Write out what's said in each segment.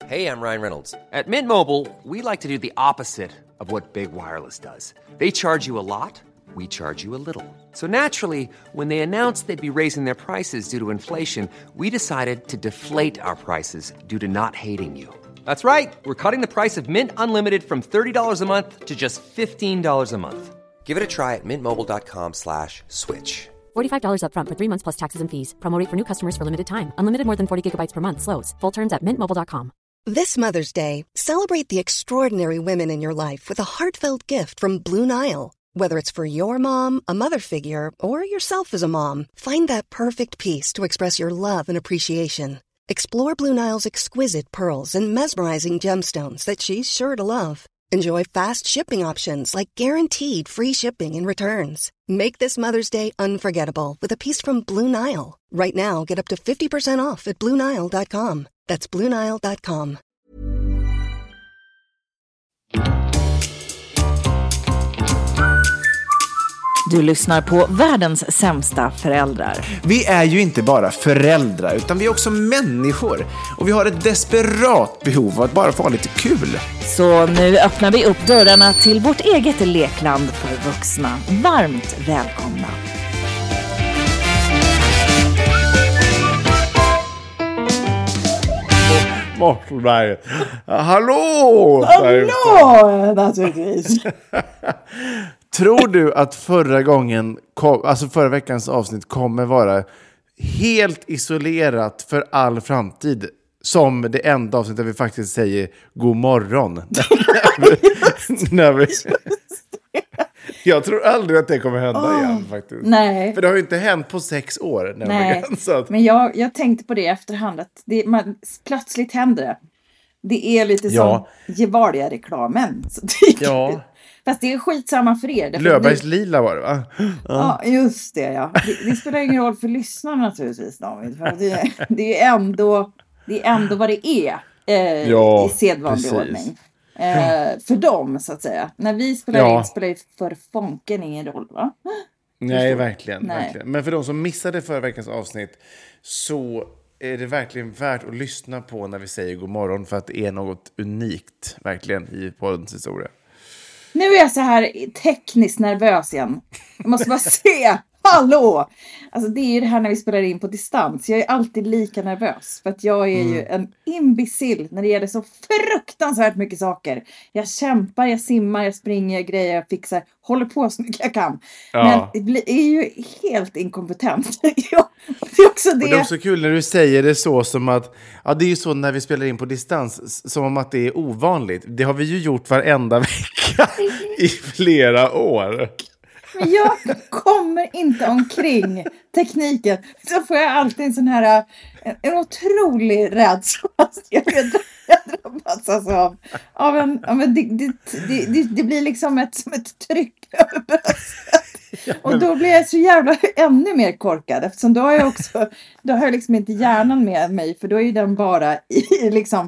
Hey, I'm Ryan Reynolds. At Mint Mobile, we like to do the opposite of what Big Wireless does. They charge you a lot, we charge you a little. So naturally, when they announced they'd be raising their prices due to inflation, we decided to deflate our prices due to not hating you. That's right. We're cutting the price of Mint Unlimited from $30 a month to just $15 a month. Give it a try at mintmobile.com/switch. $45 up front for 3 months plus taxes and fees. Promo rate for new customers for limited time. Unlimited more than 40 gigabytes per month. Slows full terms at mintmobile.com. This Mother's Day, celebrate the extraordinary women in your life with a heartfelt gift from Blue Nile. Whether it's for your mom, a mother figure, or yourself as a mom, find that perfect piece to express your love and appreciation. Explore Blue Nile's exquisite pearls and mesmerizing gemstones that she's sure to love. Enjoy fast shipping options like guaranteed free shipping and returns. Make this Mother's Day unforgettable with a piece from Blue Nile. Right now, get up to 50% off at BlueNile.com. That's BlueNile.com. Du lyssnar på världens sämsta föräldrar. Vi är ju inte bara föräldrar, utan vi är också människor. Och vi har ett desperat behov av att bara få lite kul. Så nu öppnar vi upp dörrarna till vårt eget lekland för vuxna. Varmt välkomna. Mortenberg. Hallå! Hallå, naturligtvis. Tror du att förra veckans avsnitt kommer vara helt isolerat för all framtid? Som det enda avsnitt där vi faktiskt säger god morgon. Jag tror aldrig att det kommer hända igen faktiskt. Nej. För det har ju inte hänt på 6 år. Nej, så. Men jag tänkte på det i efterhand. Att plötsligt händer det. Det är lite som Gevalia-reklamen. Ja. Fast det är skitsamma för er. Löfbergs lila var det, va? Ja, just det, ja. Det spelar ingen roll för lyssnarna naturligtvis, David. För det är ändå vad det är i sedvanlig ordning. För dem, så att säga. När vi spelar in spelar det för fonken ingen roll, va? Nej, verkligen. Men för de som missade förra veckans avsnitt så är det verkligen värt att lyssna på när vi säger god morgon, för att det är något unikt, verkligen, i poddens historia. Nu är jag så här tekniskt nervös igen. Jag måste bara se. Hallå! Alltså det är ju det här när vi spelar in på distans. Jag är alltid lika nervös. För att jag är ju en imbecill när det gäller så fruktansvärt mycket saker. Jag kämpar, jag simmar, jag springer, jag grejer, jag fixar. Håller på så mycket jag kan. Ja. Men det är ju helt inkompetent. Det är också det. Och det är också kul när du säger det så som att... Ja, det är ju så när vi spelar in på distans. Som om att det är ovanligt. Det har vi ju gjort varenda vecka i flera år. Men jag kommer inte omkring tekniken. Så får jag alltid en sån här en otrolig rädsla. Jag drabbas alltså av en det blir liksom som ett tryck över bröstet. Och då blir jag så jävla ännu mer korkad. Eftersom då har jag liksom inte hjärnan med mig. För då är ju den bara i liksom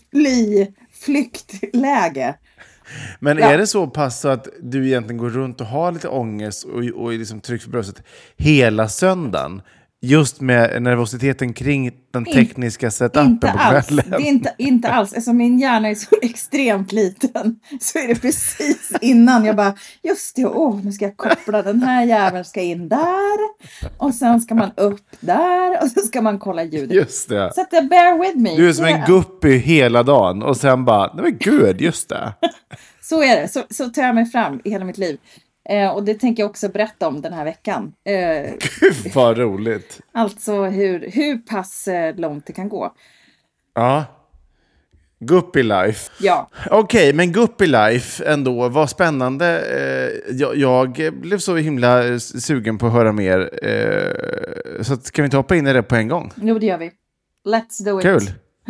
flyktläge. Men är det så pass så att du egentligen går runt och har lite ångest och liksom tryck för bröstet hela söndagen? Just med nervositeten kring den tekniska setupen på kvällen. Det är inte alls. Alltså min hjärna är så extremt liten. Så är det precis innan jag bara, just det, nu ska jag koppla den här jäveln, ska in där. Och sen ska man upp där. Och så ska man kolla ljudet. Just det. Så att bear with me. Du är som en guppy hela dagen. Och sen bara, nej men gud, just det. Så är det. Så tar jag mig fram i hela mitt liv. Och det tänker jag också berätta om den här veckan. Gud vad roligt. Alltså hur pass långt det kan gå. Ja. Guppy life. Ja. Okej, men Guppy life ändå, vad spännande. Jag blev så himla sugen på att höra mer. Så kan vi inte hoppa in i det på en gång? Jo, det gör vi. Let's do it. Kul.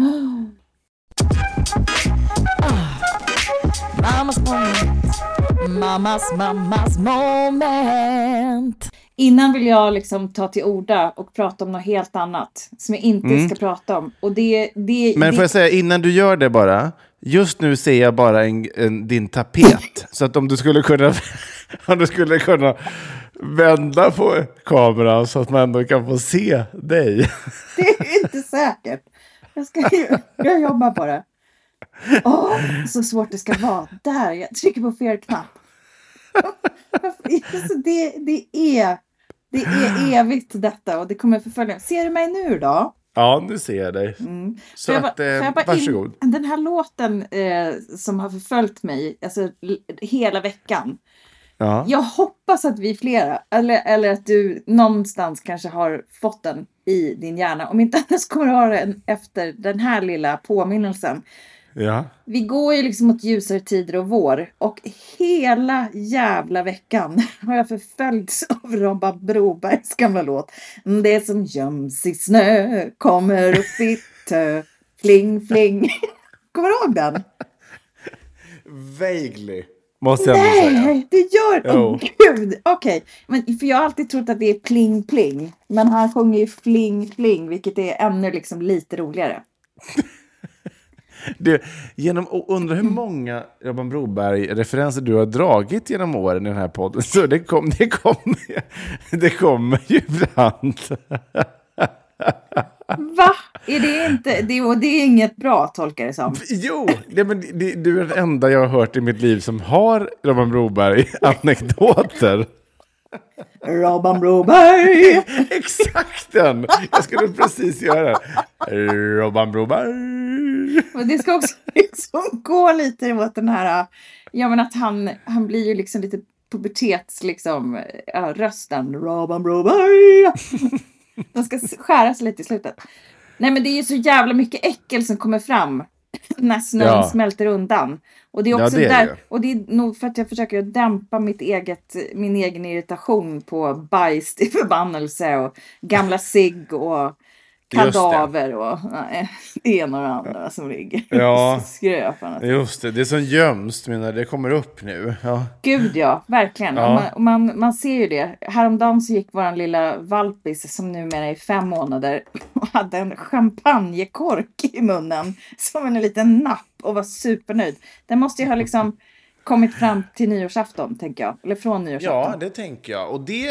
Mammas moment. Innan vill jag liksom ta till orda och prata om något helt annat som jag inte ska prata om. Och Men får jag säga, innan du gör det bara, just nu ser jag bara din tapet. Så att om du skulle kunna vända på kameran så att man ändå kan få se dig. Det är inte säkert. Jag jobbar på det. Så svårt det ska vara. Där, jag trycker på fel knapp. Så det är evigt detta och det kommer förfölja. Ser du mig nu då? Ja, nu ser jag dig. Så varsågod. Den här låten som har förföljt mig alltså, hela veckan. Ja. Jag hoppas att vi är flera. Eller att du någonstans kanske har fått den i din hjärna. Om inte annars kommer du ha den efter den här lilla påminnelsen. Ja. Vi går ju liksom mot ljusare tider och vår. Och hela jävla veckan har jag förföljts av Robban Brobergs gamla låt. Det som göms i snö kommer upp i tö. Fling, fling. Kommer du ihåg den? Vaguely. Måste jag säga. Nej, det gör... Gud, okej. Men för jag har alltid trott att det är pling, pling. Men han sjunger ju fling, fling. Vilket är ännu liksom lite roligare. Undrar hur många Robban Broberg-referenser du har dragit genom åren i den här podden. Så det kommer ju ibland. Va? Är det inte... Det är inget bra, tolkar det som. Jo, du är den enda jag har hört i mitt liv som har Robban Broberg-anekdoter. Robban Broberg! Exakt den! Jag skulle precis göra det. Robban Broberg! Men det ska också liksom gå lite åt den här... Ja, men att han blir ju liksom lite pubertets liksom, rösten. Robban Broberg! Den ska skäras lite i slutet. Nej, men det är ju så jävla mycket äckel som kommer fram när snön smälter undan. Och det är också och det är nog för att jag försöker dämpa min egen irritation på bajs i förbannelse och gamla cigg och kadaver och det ena och det andra som ligger. Ja, skröparna. Just det som göms, menar det kommer upp nu. Ja. Gud ja, verkligen. Ja. Och man ser ju det. Häromdagen så gick våran lilla valpis som numera är 5 månader och hade en champagnekork i munnen som en liten napp och var supernöjd. Den måste ju ha liksom kommit fram till nyårsafton, tänker jag. Eller från nyårsafton. Ja, det tänker jag. Och det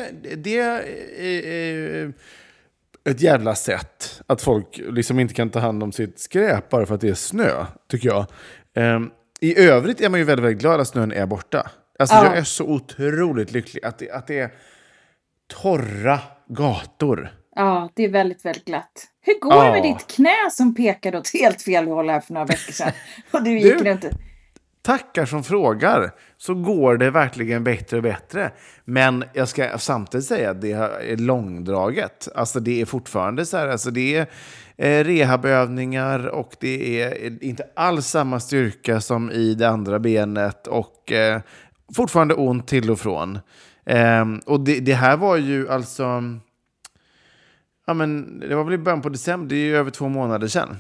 är ett jävla sätt att folk liksom inte kan ta hand om sitt skräp bara för att det är snö, tycker jag. I övrigt är man ju väldigt, väldigt glad att snön är borta. Alltså jag är så otroligt lycklig att det är torra gator. Ja, det är väldigt, väldigt glatt. Hur går det med ditt knä som pekade åt helt fel håll här för några veckor sedan? Och du gick runt. Tackar som frågar, så går det verkligen bättre och bättre. Men jag ska samtidigt säga att det är långdraget. Alltså det är fortfarande så här, alltså det är rehabövningar och det är inte alls samma styrka som i det andra benet och fortfarande ont till och från. Och det här var ju alltså... Ja, men det var väl i början på december, det är ju över 2 månader sedan.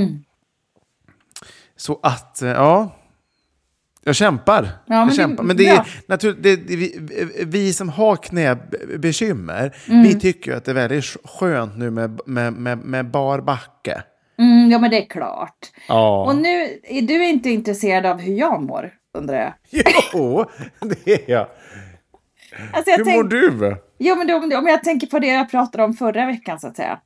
Så att, jag kämpar. Ja, jag kämpar. Men det är naturligt, vi som har knäbekymmer, vi tycker att det är väldigt skönt nu med bar backe. Ja, men det är klart. Ja. Och nu är du inte intresserad av hur jag mår, undrar jag. Jo, det är jag. Alltså, hur mår du? Jo, men om jag tänker på det jag pratade om förra veckan, så att säga.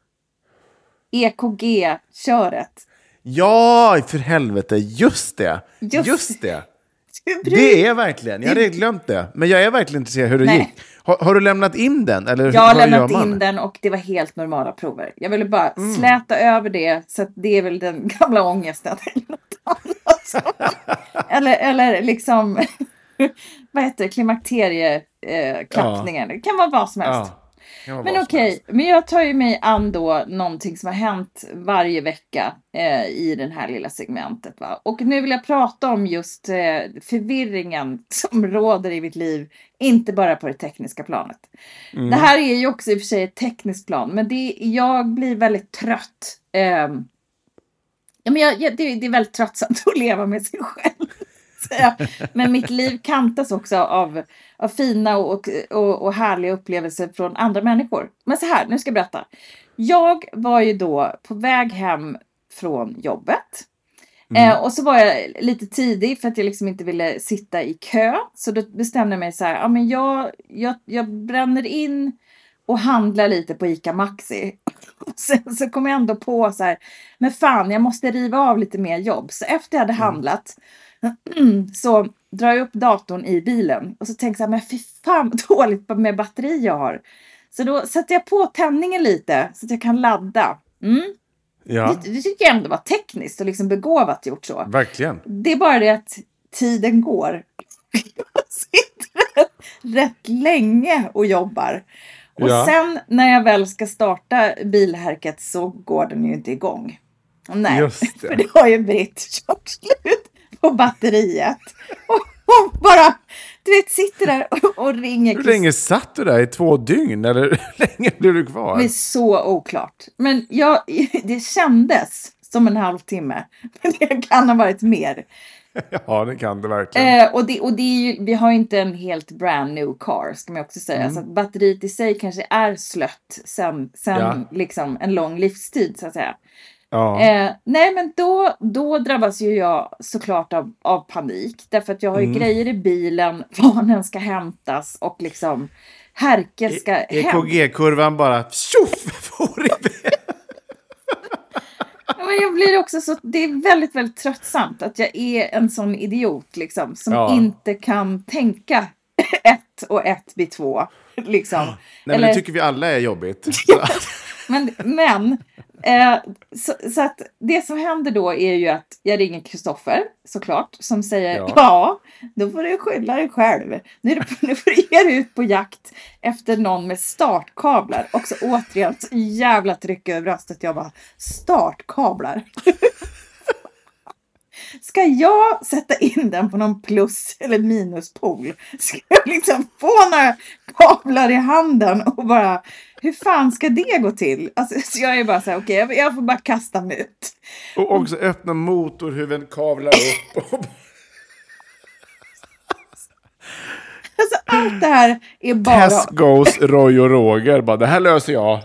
EKG-köret. Ja, för helvete. Just det. Det är verkligen. Jag hade glömt det. Men jag är verkligen intresserad hur det gick. Har du lämnat in den? Eller jag har lämnat in den och det var helt normala prover. Jag ville bara släta över det. Så att det är väl den gamla ångesten. Eller något annat. eller liksom... vad heter det? Klimakterieklappningen. Det kan vara vad som helst. Men okej, men jag tar ju mig an då någonting som har hänt varje vecka i den här lilla segmentet. Va? Och nu vill jag prata om just förvirringen som råder i mitt liv. Inte bara på det tekniska planet. Det här är ju också i och för sig ett tekniskt plan. Men jag blir väldigt trött. Det är väldigt tröttsamt att leva med sig själv. Men mitt liv kantas också av fina och härliga upplevelser från andra människor. Men så här, nu ska jag berätta. Jag var ju då på väg hem från jobbet. Och så var jag lite tidig för att jag liksom inte ville sitta i kö. Så då bestämde jag mig så här, jag bränner in och handlar lite på ICA Maxi. Sen så kom jag ändå på så här, men fan, jag måste riva av lite mer jobb. Så efter jag hade handlat så drar jag upp datorn i bilen. Och så tänker jag, men fy fan vad dåligt med batteri jag har. Så då sätter jag på tändningen lite så att jag kan ladda. Ja. Det tycker jag ändå var tekniskt och liksom begåvat gjort så. Verkligen. Det är bara det att tiden går. Jag sitter rätt länge och jobbar. Och sen när jag väl ska starta bilhärket så går den ju inte igång. Nej, Just det. för det har ju Britt gjort slut på batteriet. Och bara, du vet, sitter där och ringer. Hur länge satt du där? I 2 dygn? Eller hur länge blev du kvar? Det är så oklart. Men det kändes som en halvtimme. Men det kan ha varit mer. Ja, det kan det verkligen. Och det är ju, vi har ju inte en helt brand new car, ska man också säga. Så att batteriet i sig kanske är slött sen liksom en lång livstid, så att säga. Ja. Nej, men då drabbas ju jag såklart av panik. Därför att jag har ju grejer i bilen, barnen ska hämtas och liksom Härke ska hem. EKG-kurvan bara får iväg. Men jag blir också så, det är väldigt, väldigt tröttsamt att jag är en sån idiot liksom, som inte kan tänka 1 och 1 blir 2 liksom. Nej, men det tycker vi alla är jobbigt. Ja, men så att det som händer då är ju att jag ringer Kristoffer, såklart, som säger då får du skylla dig själv. Nu får du ge dig ut på jakt efter någon med startkablar. Och så återigen så jävla tryck över bröstet. Jag bara, startkablar. Ska jag sätta in den på någon plus- eller minuspol? Ska jag liksom få några kablar i handen och bara, hur fan ska det gå till? Alltså, så jag är bara så här, okej, jag får bara kasta mig ut. Och också öppna motorhuven, kavlar upp. Alltså allt det här är bara... Tesco's, Roy och Roger, bara, det här löser jag.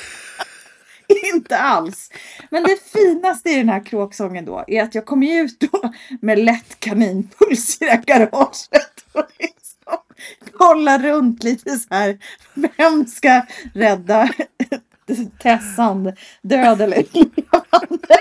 Inte alls. Men det finaste i den här kråksången då är att jag kommer ut då med lätt kaninpuls i det här garaget och liksom kollar runt lite så här. Vem ska rädda Tessan, död eller levande?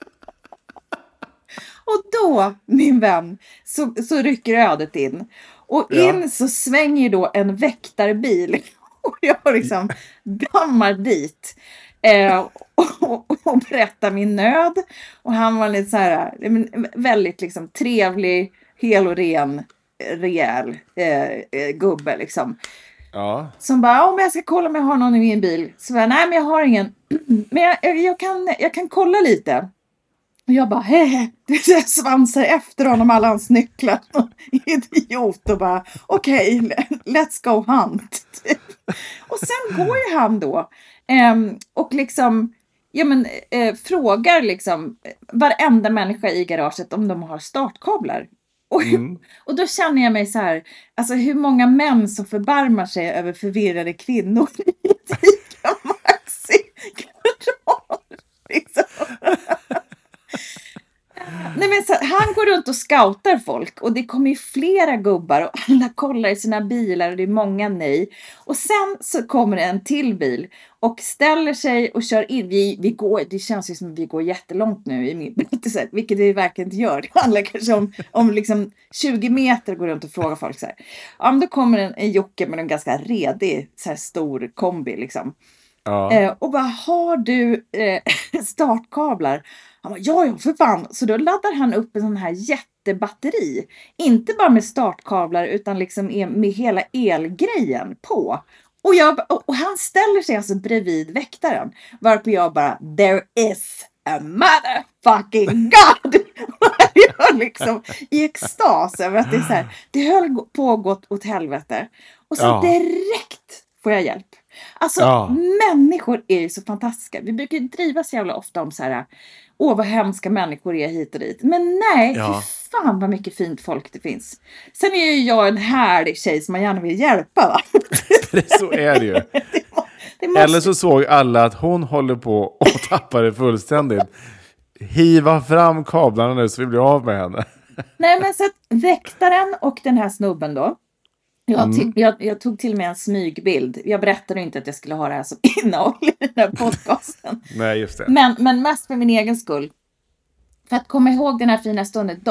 Och då, min vän, så rycker ödet in. Och in så svänger då en väktarbil. Och jag liksom dammar dit. Och berätta min nöd. Och han var lite så här väldigt liksom trevlig, hel och ren, rejäl gubbe liksom. Ja. Som bara, om jag ska kolla om jag har någon i min bil. Så jag, nej men jag har ingen. Men jag kan kolla lite. Och jag bara, jag svansar efter honom alla hans nycklar. Idiot och bara, okej, let's go hunt. Och sen går ju han då. Och liksom, frågar liksom varenda människa i garaget om de har startkablar. Och då känner jag mig så här, alltså hur många män som förbarmar sig över förvirrade kvinnor i ett ICA Maxi-garage. Liksom. Nej, men så, han går runt och scoutar folk och det kommer ju flera gubbar och alla kollar i sina bilar och det är många nej. Och sen så kommer det en till bil och ställer sig och kör in. Vi går, det känns ju som att vi går jättelångt nu i min berättelse, vilket vi verkligen inte gör. Det handlar kanske om liksom 20 meter går runt och frågar folk så här. Ja, men då kommer en Jocke med en ganska redig så här stor kombi liksom. Ja. Och bara, har du startkablar? Han bara, ja för fan. Så då laddar han upp en sån här jättebatteri. Inte bara med startkablar utan liksom med hela elgrejen på. Och han ställer sig alltså bredvid väktaren. Varpå jag bara, there is a motherfucking God! Jag liksom i extas över att det är så här. Det höll på att gå åt helvete. Och så direkt får jag hjälp. Alltså människor är ju så fantastiska. Vi brukar drivas jävla ofta om så här, vad hemska människor är hit och dit. Men nej, fy fan vad mycket fint folk det finns. Sen är ju jag en härlig tjej som man gärna vill hjälpa, va? Så är det ju. Eller så såg alla att hon håller på och tappar det fullständigt. Hiva fram kablarna nu så vi blir av med henne. Nej, men så att väktaren och den här snubben då, Jag tog till mig en smygbild. Jag berättade inte att jag skulle ha det här som innehåll i den här podcasten. Nej, just det. Men mest för min egen skull. För att komma ihåg den här fina stunden.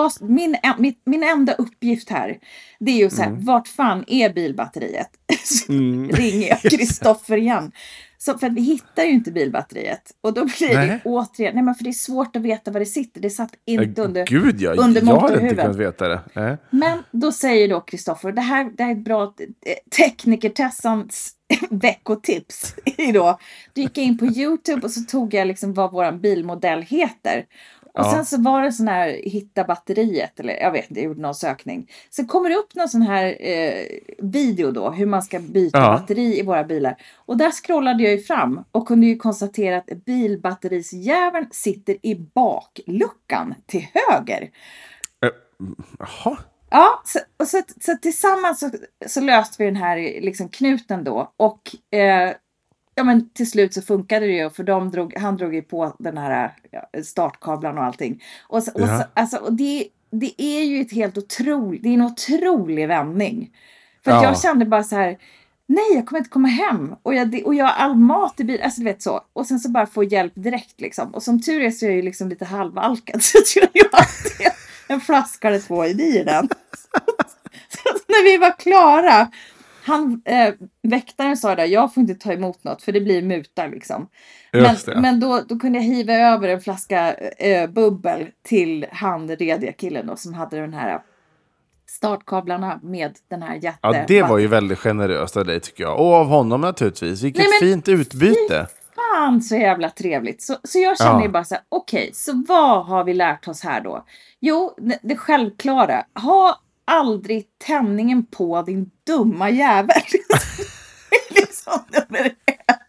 Min enda uppgift här, det är ju så här, vart fan är bilbatteriet? Så ringer jag Kristoffer igen. Så för att vi hittar ju inte bilbatteriet. Och då blir det återigen, nej men för det är svårt att veta var det sitter. Det satt inte under motorhuven. Jag hade inte kunnat veta det. Men då säger då Kristoffer, det här är ett bra tekniker-Tessans veckotips. Du gick in på YouTube och så tog jag liksom vad våran bilmodell heter. Och sen så var det sån här hitta batteriet, eller jag vet inte, jag gjorde någon sökning. Sen kommer det upp någon sån här video då, hur man ska byta batteri i våra bilar. Och där scrollade jag ju fram och kunde ju konstatera att bilbatterisjäveln sitter i bakluckan till höger. Jaha. Ja, så tillsammans så löste vi den här liksom knuten då. Och ja, men till slut så funkade det ju, för han drog ju på den här startkablarna och allting. Och det är ju det är en otrolig vändning. För att jag kände bara så här, nej, jag kommer inte komma hem. Och jag har all mat i bilen, alltså du vet så. Och sen så bara få hjälp direkt liksom. Och som tur är så är jag ju liksom lite halvalkad. Så jag ju alltid en flaska eller 2 i bilen. Så när vi var klara, väktaren sa där, jag får inte ta emot något för det blir muta liksom. Men då kunde jag hiva över en flaska bubbel till han rediga killen då, som hade den här startkablarna med den här jätte. Ja, det var ju väldigt generöst av dig tycker jag. Och av honom naturligtvis. Vilket fint utbyte. Fan så jävla trevligt. Så jag känner ju bara så här, okej, så vad har vi lärt oss här då? Jo, det självklara. Ha aldrig tändningen på din dumma jävel. Liksom nummer 1.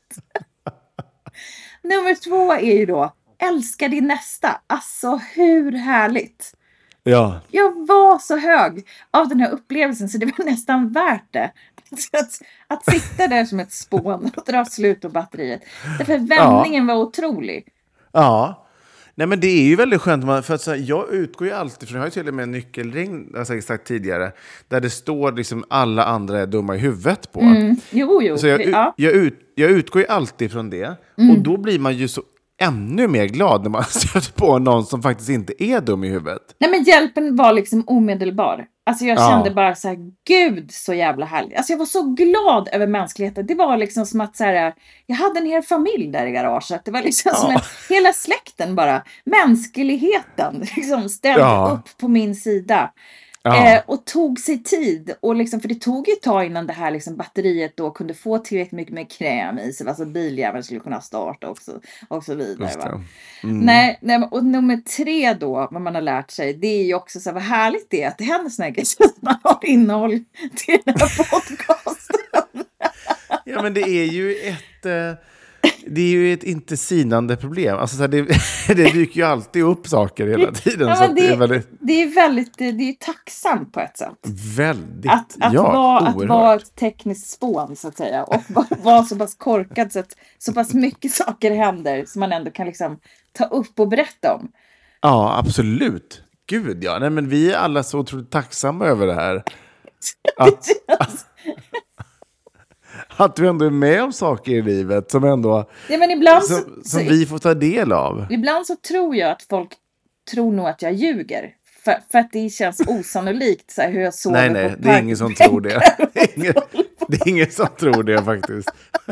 Nummer 2 är ju då, älska din nästa. Alltså hur härligt. Ja. Jag var så hög av den här upplevelsen så det var nästan värt det. Att sitta där som ett spån och dra slut på batteriet. Därför vändningen var otrolig. Ja. Nej, men det är ju väldigt skönt. För att så här, jag utgår ju alltid från, jag har ju till och med en nyckelring, jag har sagt tidigare, där det står liksom alla andra är dumma i huvudet på. Jo. Så jag utgår ju alltid från det. Och då blir man ju så ännu mer glad när man stöter på någon som faktiskt inte är dum i huvudet. Nej, men hjälpen var liksom omedelbar. Alltså jag kände bara så här, gud så jävla härligt. Alltså jag var så glad över mänskligheten. Det var liksom som att så här, jag hade en hel familj där i garaget. Det var liksom som hela släkten bara. Mänskligheten liksom ställde upp på min sida. Och tog sig tid. Och liksom, för det tog ju ett tag innan det här liksom, batteriet då kunde få tillräckligt mycket med kräm i sig. Alltså biljäveln skulle kunna starta också. Och så vidare. Va? Nej, och nummer 3 då, vad man har lärt sig. Det är ju också så här, vad härligt det är att det händer såna här grejer. Att man har innehåll till den här podcasten. Ja, men det är ju ett inte sinande problem. Alltså, så här, det dyker ju alltid upp saker hela tiden. Så det är ju tacksamt på ett sätt. Väldigt, att vara ett tekniskt spån så att säga. Och vara så pass korkad så att så pass mycket saker händer som man ändå kan liksom ta upp och berätta om. Ja, absolut. Gud, ja. Nej, men vi är alla så otroligt tacksamma över det här. Att vi ändå är med om saker i livet som ändå men ibland som vi får ta del av. Ibland så tror jag att folk tror nog att jag ljuger. För att det känns osannolikt så här, hur jag sover. Nej, det är ingen som tror det. Det är ingen som tror det faktiskt.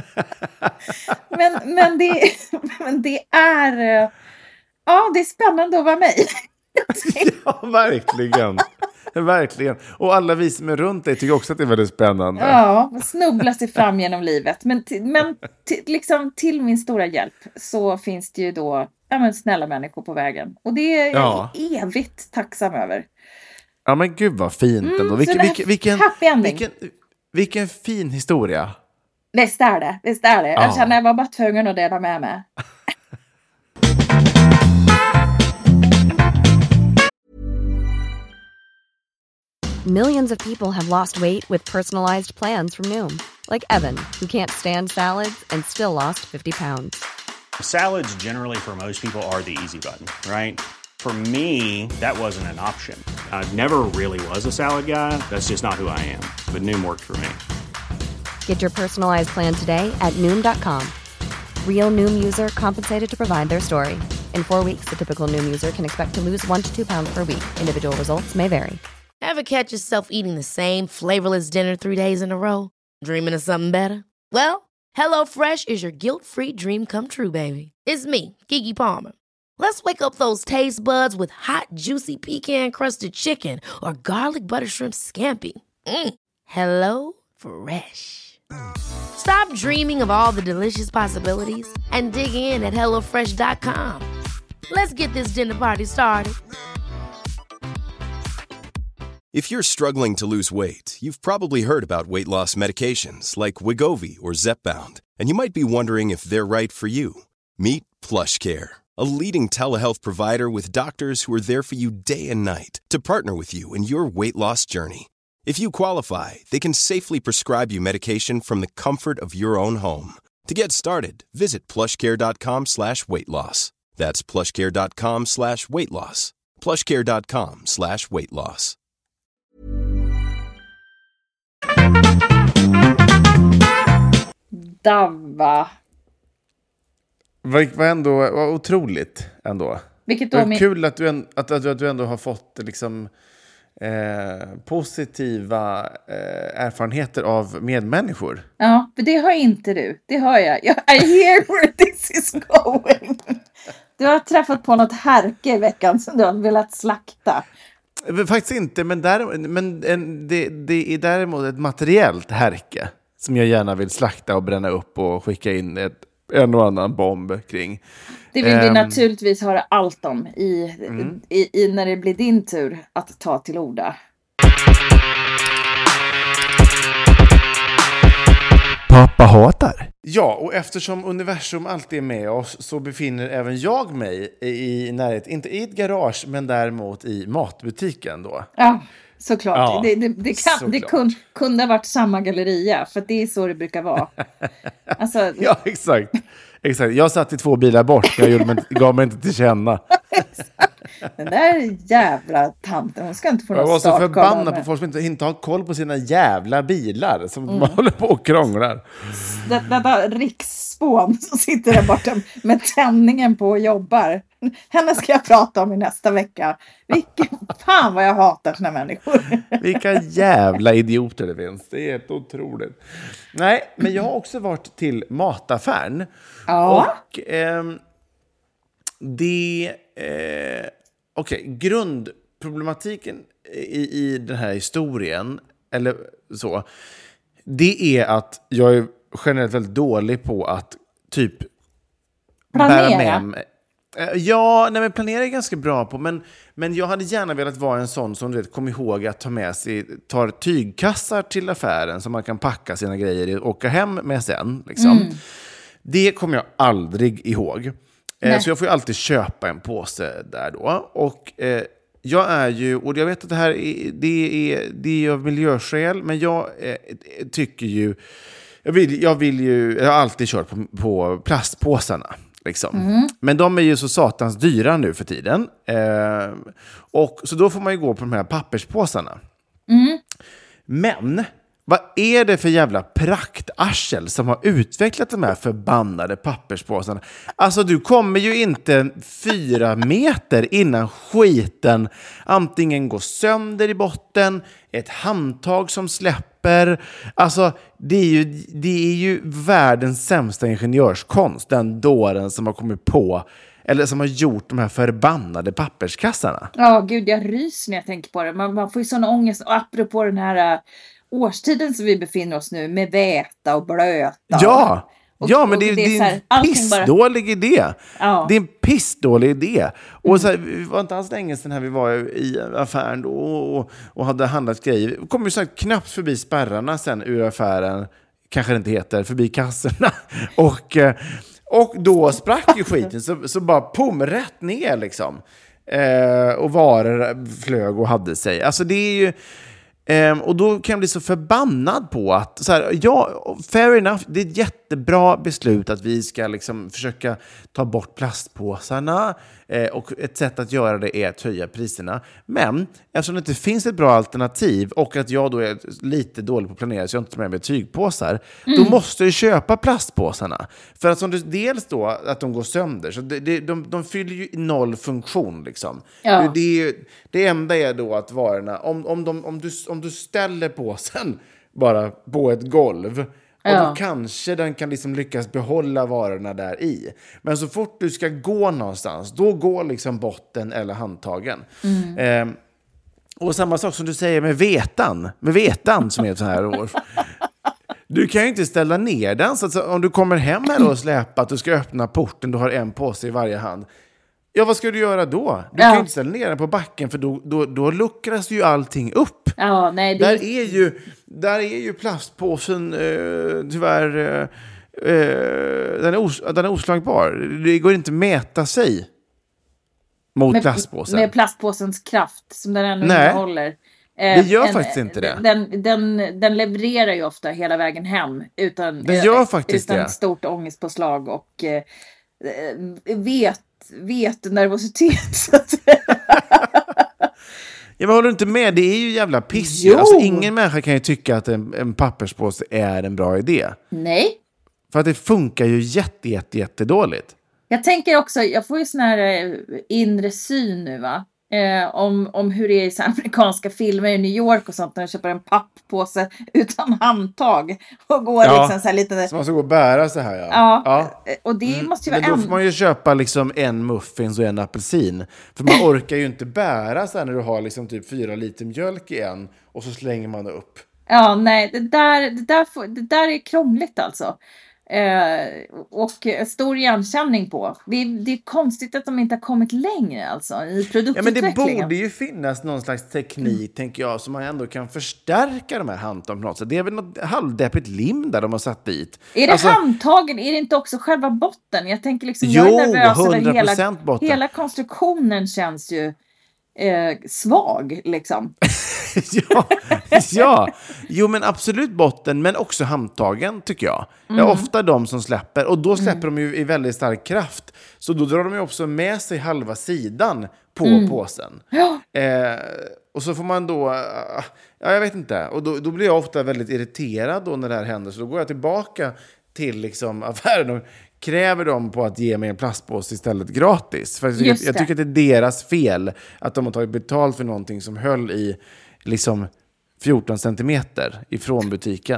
men det är det är spännande att vara mig. Ja, verkligen. Verkligen. Och alla vi som är runt dig tycker också att det är väldigt spännande. Ja, snubbla sig fram genom livet. Men liksom till min stora hjälp så finns det ju då snälla människor på vägen. Och det är jag evigt tacksam över. Ja, men gud vad fint ändå. Vilken fin historia. Visst är det. Jag känner jag var bara tvungen att dela med mig. Millions of people have lost weight with personalized plans from Noom. Like Evan, who can't stand salads and still lost 50 pounds. Salads generally for most people are the easy button, right? For me, that wasn't an option. I never really was a salad guy. That's just not who I am. but Noom worked for me. Get your personalized plan today at Noom.com. Real Noom user compensated to provide their story. In 4 weeks, the typical Noom user can expect to lose 1 to 2 pounds per week. Individual results may vary. Ever catch yourself eating the same flavorless dinner 3 days in a row? Dreaming of something better? Well, HelloFresh is your guilt-free dream come true, baby. It's me, Keke Palmer. Let's wake up those taste buds with hot, juicy pecan-crusted chicken or garlic butter shrimp scampi. Hello Fresh. Stop dreaming of all the delicious possibilities and dig in at HelloFresh.com. Let's get this dinner party started. If you're struggling to lose weight, you've probably heard about weight loss medications like Wegovy or Zepbound, and you might be wondering if they're right for you. Meet PlushCare, a leading telehealth provider with doctors who are there for you day and night to partner with you in your weight loss journey. If you qualify, they can safely prescribe you medication from the comfort of your own home. To get started, visit plushcare.com/weightloss. That's plushcare.com/weightloss. plushcare.com/weightloss. Davva. Vad otroligt ändå. Vilket då? Det är kul att du ändå har fått liksom positiva erfarenheter av medmänniskor. Ja, för det har inte du. Det har jag. I hear where this is going. Du har träffat på något härke i veckan som du har velat slakta. Faktiskt inte, men det är däremot ett materiellt härke som jag gärna vill slakta och bränna upp och skicka in en och annan bomb kring. Det vill vi naturligtvis höra allt om i när det blir din tur att ta till orda. Pappa hatar. Ja, och eftersom universum alltid är med oss så befinner även jag mig i närhet, inte i ett garage men däremot i matbutiken då. Ja, såklart. Ja, det kunde ha varit samma galleria, för det är så det brukar vara. Alltså, ja, exakt. Jag satt i 2 bilar bort, jag gav mig inte till känna. Den där jävla tanten, hon ska inte få något. Jag var så förbannad på folk som inte har koll på sina jävla bilar som man håller på och krånglar. Detta riksspån som sitter där borta med tändningen på och jobbar. Henne ska jag prata om i nästa vecka. Fan vad jag hatar såna människor. Vilka jävla idioter det finns. Det är helt otroligt. Nej, men jag har också varit till mataffären. Ja. Och grundproblematiken i den här historien, eller så, det är att jag är generellt väldigt dålig på att typ planera. Men planera är ganska bra på, men jag hade gärna velat vara en sån som kom ihåg att tar tygkassar till affären som man kan packa sina grejer i och åka hem med sen. Liksom. Det kommer jag aldrig ihåg. Så jag får ju alltid köpa en påse där då. Och jag är ju, och jag vet att det här det är av miljöskäl, men jag tycker ju, jag har alltid kört på plastpåsarna. Liksom. Men de är ju så satans dyra nu för tiden. Och så då får man ju gå på de här papperspåsarna. Men vad är det för jävla praktarsel som har utvecklat de här förbannade papperspåsarna? Alltså du kommer ju inte 4 meter innan skiten antingen går sönder i botten, ett handtag som släpper. Alltså det är ju världens sämsta ingenjörskonst, den dåren som har kommit på eller som har gjort de här förbannade papperskassarna. Ja, gud, jag ryser när jag tänker på det. Man får ju sån ångest. Och apropå den här årstiden som vi befinner oss nu, med väta och blöta. Ja, men det är en pissdålig idé. Ja. Det är en pissdålig idé. Och så här, vi var inte alls länge sedan här vi var i affären då och hade handlat grejer. Vi kom ju så här knappt förbi spärrarna sen ur affären. Kanske det inte heter, förbi kassorna. Och då sprack ju skiten så bara rätt ner liksom. Och varor flög och hade sig. Alltså det är ju... och då kan jag bli så förbannad på att så här, ja, fair enough, det är jättebra beslut att vi ska liksom försöka ta bort plastpåsarna. Och ett sätt att göra det är att höja priserna. Men eftersom det inte finns ett bra alternativ och att jag då är lite dålig på att planera så jag inte tar med mig tygpåsar, då måste jag köpa plastpåsarna. För att som du, dels då att de går sönder, så de fyller ju noll funktion liksom. Ja. Det enda är då att varorna, om du ställer påsen bara på ett golv, och då kanske den kan liksom lyckas behålla varorna där i. Men så fort du ska gå någonstans, då går liksom botten eller handtagen. Och samma sak som du säger med vetan som är ett så här år. Du kan ju inte ställa ner den. Så att om du kommer hem här och släpar att du ska öppna porten, du har en påse i varje hand. Ja, vad ska du göra då? Du kan ju inte ställa ner den på backen, för då luckras ju allting upp. Ja, nej, Där är ju plastpåsen tyvärr den är oslagbar. Det går inte att mäta sig mot plastpåsen. Med plastpåsens kraft som den ändå innehåller. Det gör faktiskt inte det. Den levererar ju ofta hela vägen hem utan stort ångestpåslag och vet nervositet så att säga. Jag håller inte med, det är ju jävla piss. Alltså, ingen människa kan ju tycka att en papperspåse är en bra idé. Nej. För att det funkar ju jättedåligt. Jag tänker också, jag får ju sån här inre syn nu va. Om hur det är i så amerikanska filmer i New York och sånt, när de köper en papppåse utan handtag och går liksom så här lite... Så man ska gå och bära så här, ja. Och det måste ju vara... Men då får man ju köpa liksom en muffins och en apelsin. För man orkar ju inte bära så här när du har liksom typ 4 liter mjölk i en och så slänger man upp. Ja, nej, det där är krångligt alltså. Och stor igenkänning på. Det är konstigt att de inte har kommit längre alltså i produktutvecklingen. Ja, men det borde ju finnas någon slags teknik, tänker jag, som man ändå kan förstärka de här handtagen på något sätt. Det är väl något halvdeppigt lim där de har satt dit. Är det handtagen? Är det inte också själva botten? Jag tänker liksom, jag är nervös över hela konstruktionen känns ju svag liksom. Ja. Jo, men absolut botten, men också handtagen tycker jag. Det är ofta de som släpper, och då släpper de ju i väldigt stark kraft. Så då drar de ju också med sig halva sidan på påsen. Och så får man då, jag vet inte, och då blir jag ofta väldigt irriterad då när det här händer. Så då går jag tillbaka till liksom affären och kräver dem på att ge mig en plastpåse istället gratis. För jag tycker att det är deras fel att de har tagit betalt för någonting som höll i liksom 14 centimeter ifrån butiken.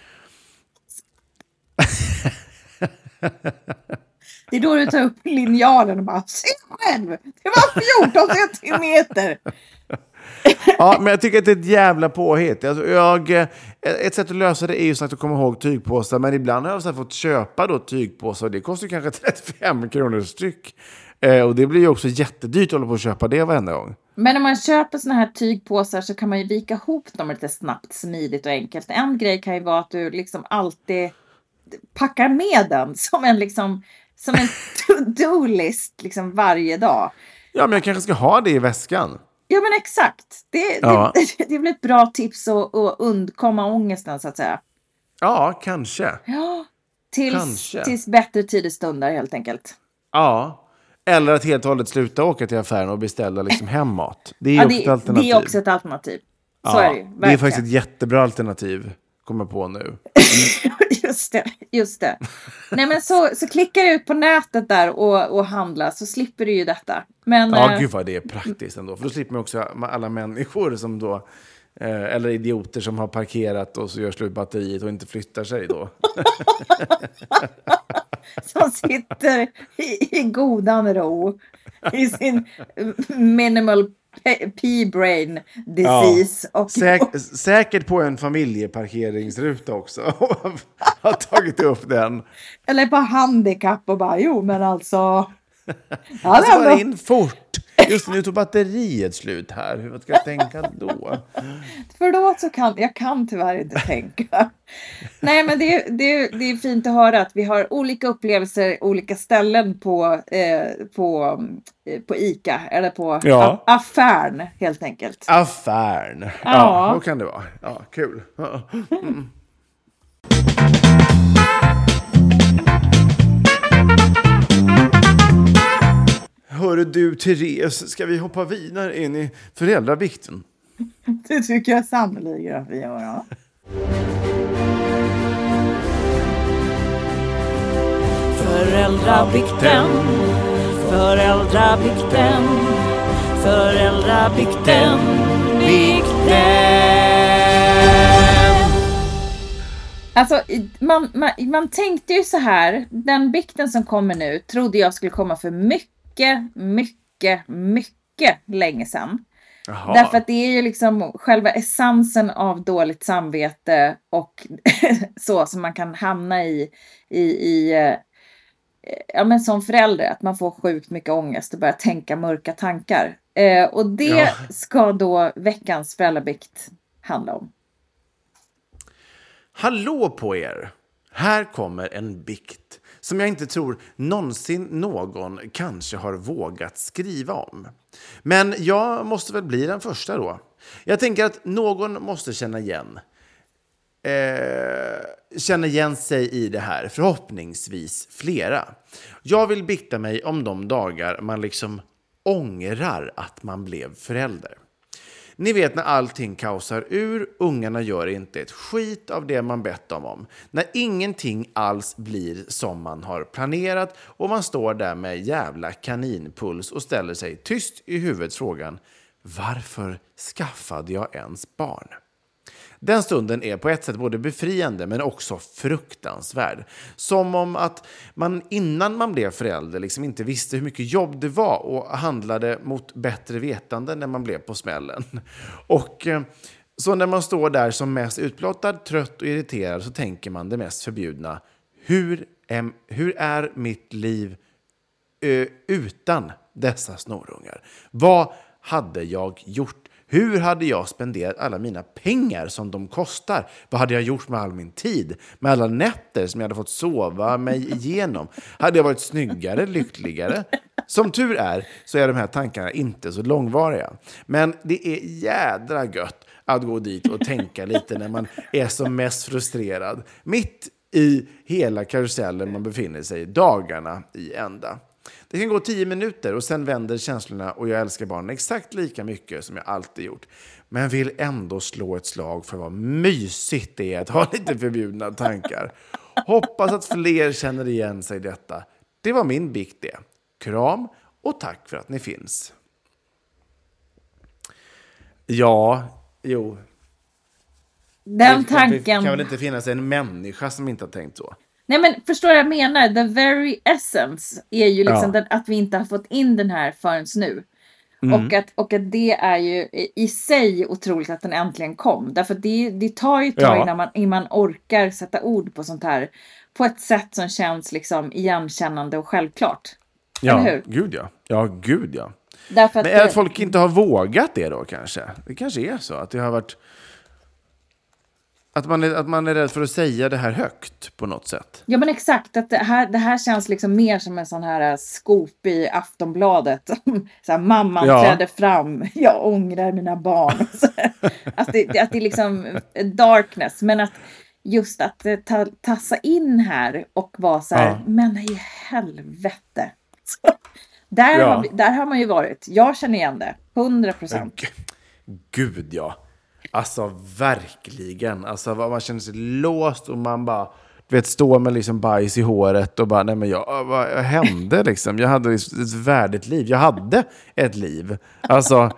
Det är då du tar upp linjalen och bara, se själv, det var 14 centimeter. Ja, men jag tycker att det är ett jävla påhitt. Alltså, ett sätt att lösa det är ju så att du kommer ihåg tygpåsar. Men ibland har jag så fått köpa då tygpåsar. Det kostar kanske 35 kronor styck. Och det blir ju också jättedyrt att hålla på att köpa det varenda gång. Men när man köper såna här tygpåsar så kan man ju vika ihop dem lite snabbt, smidigt och enkelt. En grej kan ju vara att du liksom alltid packar med den som en to-do-list liksom varje dag. Ja, men jag kanske ska ha det i väskan. Ja, men exakt. Det är väl ett bra tips att undkomma ångesten, så att säga. Ja, kanske. Ja, tills bättre tider stundar helt enkelt. Ja, eller att helt och hållet sluta åka till affären och beställa liksom hemmat. Det är också ett alternativ. Det är också ett alternativ. Så är det ju, verkligen. Det är faktiskt ett jättebra alternativ, kommer på nu. Just det. Nej, men så klickar du ut på nätet där och handla, så slipper du ju detta. Men, gud vad det är praktiskt ändå. För då slipper man också alla människor som då, eller idioter som har parkerat och så gör slut batteriet och inte flyttar sig då. Som sitter i godan ro i sin minimal P-brain disease. Ja, säkert på en familjeparkeringsruta också. Har tagit upp den. Eller på handikapp och bara, jo men alltså. Alltså bara in fort. Just nu tog batteriet slut här. Hur ska jag tänka då? Förlåt, så jag kan tyvärr inte tänka. Nej, men det är fint att höra att vi har olika upplevelser, olika ställen på ICA eller på affären helt enkelt. Affären. Ja, då kan det vara. Ja, kul. Hörru du, Therese, ska vi hoppa vidare in i föräldravikten? Det tycker jag sannolikt att vi gör, ja. Föräldravikten, föräldravikten, föräldravikten, vikten. Alltså, man tänkte ju så här, den bikten som kommer nu trodde jag skulle komma för mycket länge sedan. Jaha. Därför att det är ju liksom själva essensen av dåligt samvete och så som man kan hamna i ja, men som förälder, att man får sjukt mycket ångest och börjar tänka mörka tankar. Och det ska då veckans föräldrabikt handla om. Hallå på er! Här kommer en bikt som jag inte tror någonsin någon kanske har vågat skriva om. Men jag måste väl bli den första då. Jag tänker att någon måste känna igen sig i det här. Förhoppningsvis flera. Jag vill bikta mig om de dagar man liksom ångrar att man blev förälder. Ni vet när allting kaosar ur, ungarna gör inte ett skit av det man bett dem om. När ingenting alls blir som man har planerat och man står där med jävla kaninpuls och ställer sig tyst i huvudet frågan: varför skaffade jag ens barn? Den stunden är på ett sätt både befriande men också fruktansvärd. Som om att man innan man blev förälder liksom inte visste hur mycket jobb det var och handlade mot bättre vetande när man blev på smällen. Och så när man står där som mest utblottad, trött och irriterad så tänker man det mest förbjudna. Hur är mitt liv utan dessa snorungar? Vad hade jag gjort? Hur hade jag spenderat alla mina pengar som de kostar? Vad hade jag gjort med all min tid? Med alla nätter som jag hade fått sova mig igenom? Hade jag varit snyggare, lyckligare? Som tur är så är de här tankarna inte så långvariga. Men det är jädra gött att gå dit och tänka lite när man är som mest frustrerad. Mitt i hela karusellen man befinner sig dagarna i ända. Det kan gå 10 minuter och sen vänder känslorna och jag älskar barnen exakt lika mycket som jag alltid gjort. Men vill ändå slå ett slag för vad mysigt det är att ha lite förbjudna tankar. Hoppas att fler känner igen sig i detta. Det var min bikt det. Kram och tack för att ni finns. Den tanken... Det kan väl inte finnas en människa som inte har tänkt så. Nej, men förstår jag menar? The very essence är ju liksom att vi inte har fått in den här förrän nu. Och att det är ju i sig otroligt att den äntligen kom. Därför att det tar ju ett tag innan man orkar sätta ord på sånt här. På ett sätt som känns liksom igenkännande och självklart. Ja, eller hur? Gud ja. Ja, gud ja. Därför att men är att folk inte har vågat det då kanske? Det kanske är så att det har varit... Att man är rädd för att säga det här högt på något sätt. Ja, men exakt. Att det här känns liksom mer som en sån här scoop i Aftonbladet. Så här, mamman trädde fram. Jag ångrar mina barn. att det är liksom darkness. Men att just att tassa in här och vara så här. Men i helvete. Så, där har man ju varit. Jag känner igen det. 100%. Gud ja. Alltså verkligen. Alltså man känner sig låst och man bara står med liksom bajs i håret och bara nej men vad hände liksom? Jag hade ett värdigt liv. Jag hade ett liv. Alltså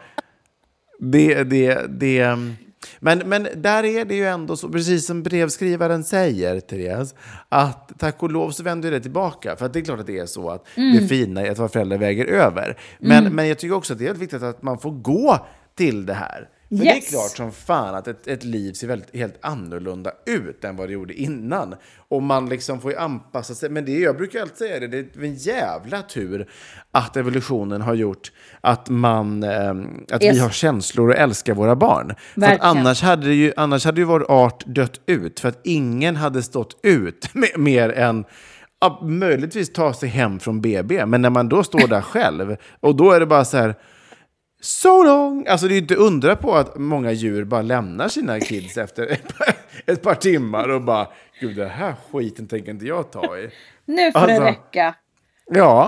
men där är det ju ändå så, precis som brevskrivaren säger, Therese, att tack och lov så vänder det tillbaka. För att det är klart att det är så att det fina är att vara förälder väger över. Men jag tycker också att det är viktigt att man får gå till det här. För det är klart som fan att ett liv ser helt annorlunda ut än vad det gjorde innan. Och man liksom får ju anpassa sig. Men jag brukar alltid säga det är en jävla tur att evolutionen har gjort att vi har känslor och älskar våra barn. För att annars hade ju vår art dött ut. För att ingen hade stått ut med mer än möjligtvis ta sig hem från BB. Men när man då står där själv och då är det bara så här... So long! Alltså det är inte undra på att många djur bara lämnar sina kids efter ett par timmar och bara, gud det här skiten tänker inte jag ta i. Nu får det räcka. Ja,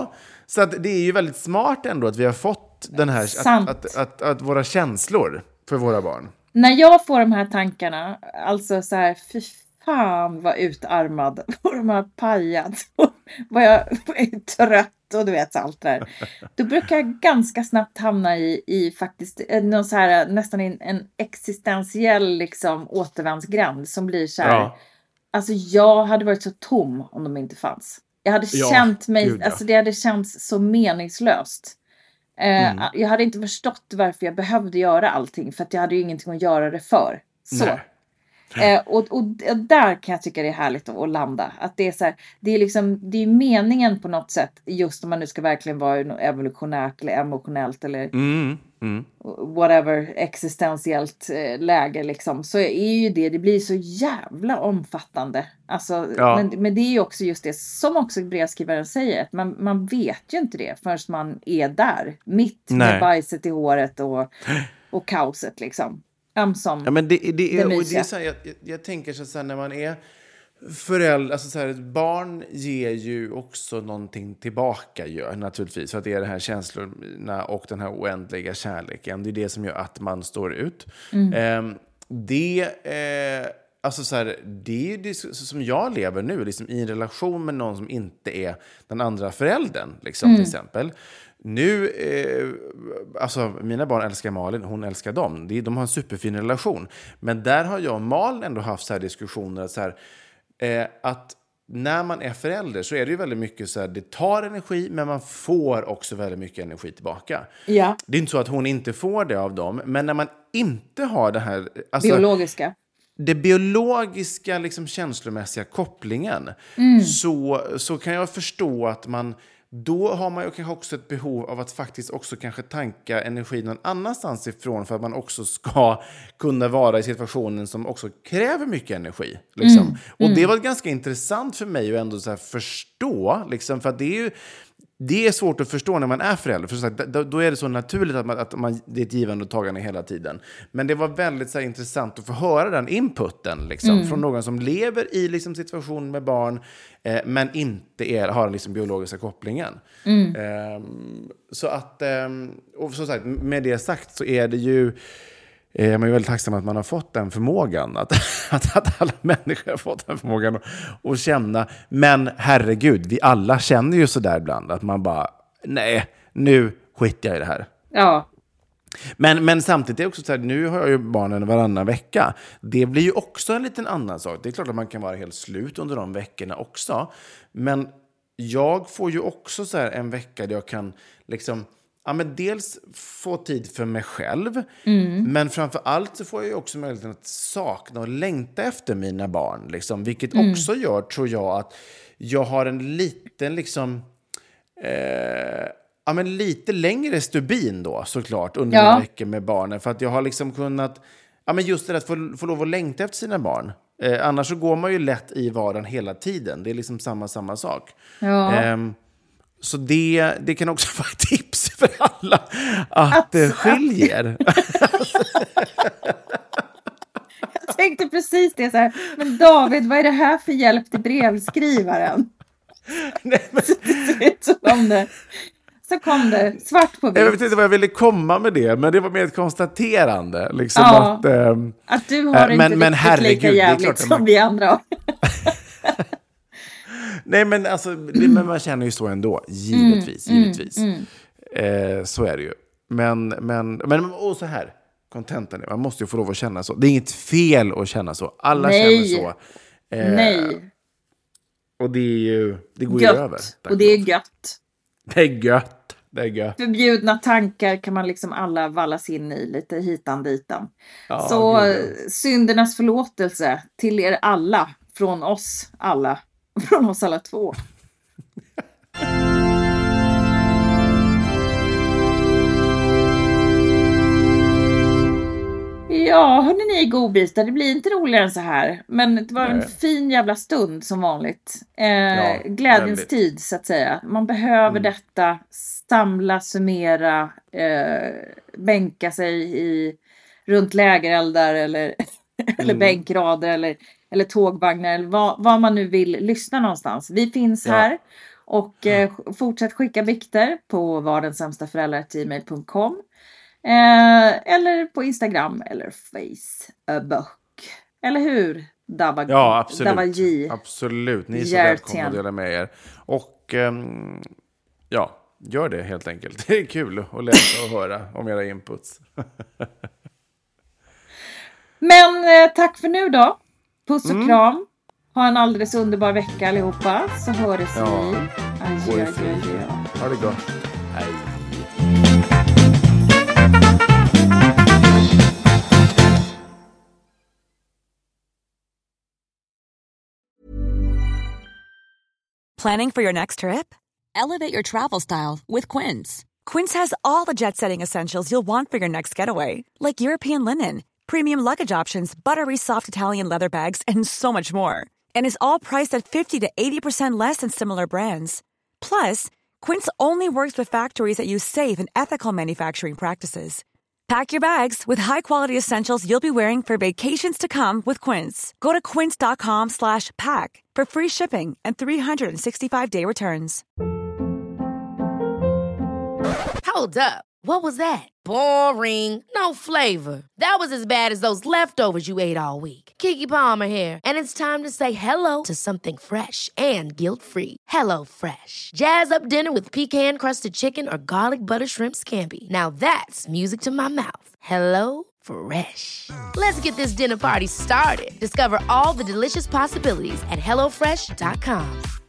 Så att det är ju väldigt smart ändå att vi har fått den här, att våra känslor för våra barn. När jag får de här tankarna, alltså så här, fy fan vad utarmad, vad de har pajat, vad jag är trött och du vet allt där. Då brukar jag ganska snabbt hamna i faktiskt någon så här, nästan en existentiell liksom återvändsgränd som blir så här. Ja. Alltså jag hade varit så tom om de inte fanns. Jag hade känt mig, alltså det hade känts så meningslöst. Jag hade inte förstått varför jag behövde göra allting. För att jag hade ju ingenting att göra det för. Så. Och där kan jag tycka det är härligt att landa. Att det är så här, det är liksom, det är meningen på något sätt. Just om man nu ska verkligen vara evolutionärt eller emotionellt eller whatever existentiellt läge liksom. Så är ju det blir så jävla omfattande. Alltså, men det är ju också just det som också brevskrivaren säger. Att man vet ju inte det förrän man är där. Mitt med bajset i håret och kaoset liksom. Ja, men det är så här, jag tänker så här när man är förälder, alltså så här, barn ger ju också någonting tillbaka naturligtvis, för att det är de här känslorna och den här oändliga kärleken, det är det som gör att man står ut. Alltså så här, det är det som jag lever nu liksom, i en relation med någon som inte är den andra föräldern liksom, till exempel. Nu, alltså mina barn älskar Malin, hon älskar dem. De har en superfin relation. Men där har jag och Malin ändå haft så här diskussioner att, så här, att när man är förälder så är det ju väldigt mycket så här, det tar energi men man får också väldigt mycket energi tillbaka. Ja. Det är inte så att hon inte får det av dem, men när man inte har det här... Alltså, biologiska. Det biologiska, liksom känslomässiga kopplingen, så kan jag förstå att man... Då har man ju kanske också ett behov av att faktiskt också kanske tanka energi någon annanstans ifrån för att man också ska kunna vara i situationen som också kräver mycket energi. Liksom. Och det var ganska intressant för mig att ändå så här förstå, liksom, för att det är svårt att förstå när man är förälder. För så här, då är det så naturligt att man, det är ett givande och tagande hela tiden. Men det var väldigt så här, intressant att få höra den inputen liksom, från någon som lever i liksom, situation med barn men inte har den liksom, biologiska kopplingen. Så att, och så sagt, med det sagt så är det ju... Man är väldigt tacksam att man har fått den förmågan. Att alla människor har fått den förmågan att känna. Men herregud, vi alla känner ju sådär ibland. Att man bara, nej, nu skiter jag i det här. Ja. Men samtidigt är det också så här, nu har jag ju barnen varannan vecka. Det blir ju också en liten annan sak. Det är klart att man kan vara helt slut under de veckorna också. Men jag får ju också så här en vecka där jag kan liksom... Ja, men dels få tid för mig själv. Men framför allt så får jag ju också möjligheten att sakna och längta efter mina barn. Liksom, vilket också gör, tror jag, att jag har en liten liksom... ja, men lite längre stubin då, såklart, under mina veckor med barnen. För att jag har liksom kunnat... Ja, men just det att få lov att längta efter sina barn. Annars så går man ju lätt i vardagen hela tiden. Det är liksom samma sak. Ja. Så det kan också vara ett tips för alla att det skiljer. Jag tänkte precis det så här. Men David, vad är det här för hjälp till brevskrivaren? Nej, men... Så kom det svart på vitt. Jag vet inte vad jag ville komma med det, men det var mer ett konstaterande. Liksom, att du har inte riktigt lika jävligt som vi andra har. Nej, men alltså, men man känner ju så ändå, givetvis. Så är det ju. Men och så här, kontentan är, man måste ju få lov att känna så. Det är inget fel att känna så. Alla känner så. Nej. Och det är ju, det går gött. Ju över. Och det är gött. Det är gött. Förbjudna tankar kan man liksom alla vallas in i lite hitan ditan. Ja, så syndernas förlåtelse till er alla, från oss alla. Från oss alla två. Ja, hörni ni godbitar, det blir inte roligare än så här. Men det var en fin jävla stund som vanligt. Glädjens väldigt. Tid så att säga. Man behöver detta, samla, summera, bänka sig runt lägereldar eller bänkrader eller tågvagnar eller vad man nu vill lyssna någonstans. Vi finns här Och fortsätt skicka bikter på vardensämstaföräldrar@gmail.com eller på Instagram eller Facebook. Eller hur? Ja, absolut. Davaji. Absolut. Ni är så välkomna att dela med er. Och ja, gör det helt enkelt. Det är kul att läsa och höra om era inputs. Men tack för nu då. Puss och kram. Ha en alldeles underbar vecka allihopa. Så hörs vi. Adjö. Ha det gott. Hej. Planning for your next trip? Elevate your travel style with Quince. Quince has all the jet-setting essentials you'll want for your next getaway, like European linen, premium luggage options, buttery soft Italian leather bags, and so much more. And is all priced at 50 to 80% less than similar brands. Plus, Quince only works with factories that use safe and ethical manufacturing practices. Pack your bags with high-quality essentials you'll be wearing for vacations to come with Quince. Go to quince.com/pack for free shipping and 365-day returns. Hold up. What was that? Boring. No flavor. That was as bad as those leftovers you ate all week. Keke Palmer here, and it's time to say hello to something fresh and guilt-free. Hello Fresh. Jazz up dinner with pecan-crusted chicken or garlic butter shrimp scampi. Now that's music to my mouth. Hello Fresh. Let's get this dinner party started. Discover all the delicious possibilities at hellofresh.com.